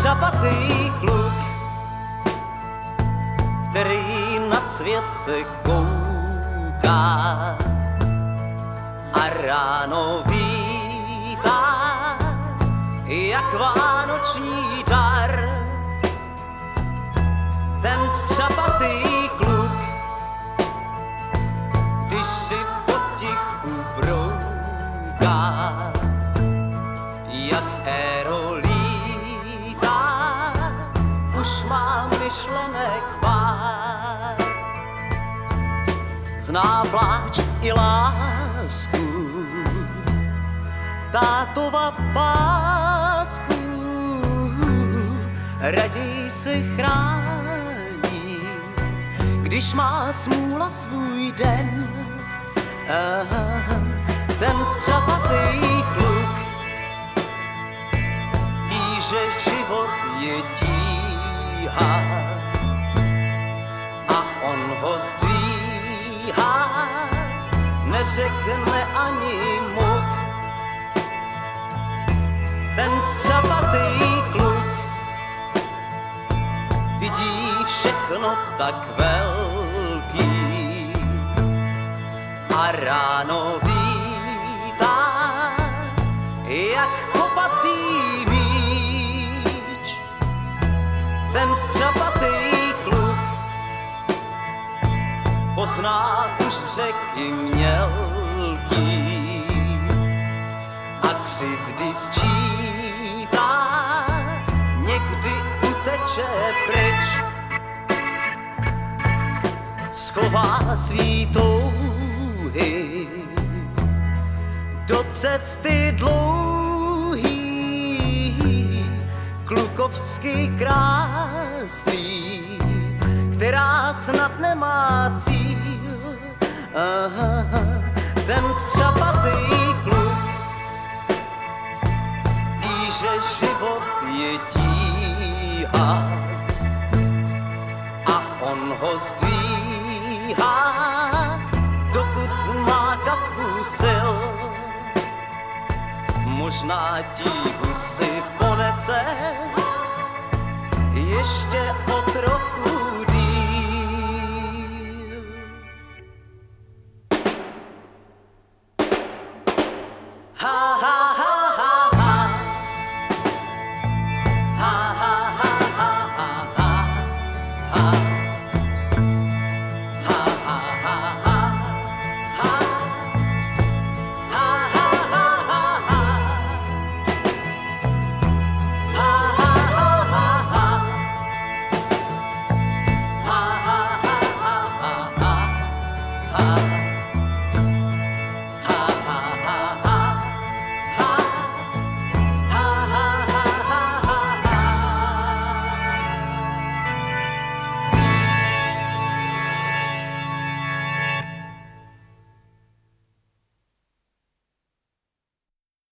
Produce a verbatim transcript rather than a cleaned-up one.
střapatý kluk, který na svět se kouká a ráno vítá jak vánoční dar. Ten střapatý kluk, když si potichu brouká, jak aerolítá, už má myšlenek pár. Zná pláč i lásku, tátova pásku, raději se chrání, když má smůla svůj den. Aha, ten střapatý kluk ví, že život je tíha a on ho zdvíhá, neřekne ani muk. Ten střapatý kluk vidí všechno tak velký a ráno vítá jak kopací míč. Ten střapatý kluk pozná už řeky mělký a křivdy sčítá, někdy uteče pryč, schová svý touhy do cesty dlouhý, klukovsky krásný, která snad nemá cíl. Aha, ten střapatý kluk ví, že život je tíha a on ho zdvíhá, dokud má kapku sil. Možná tíhu si ponese ještě o trochu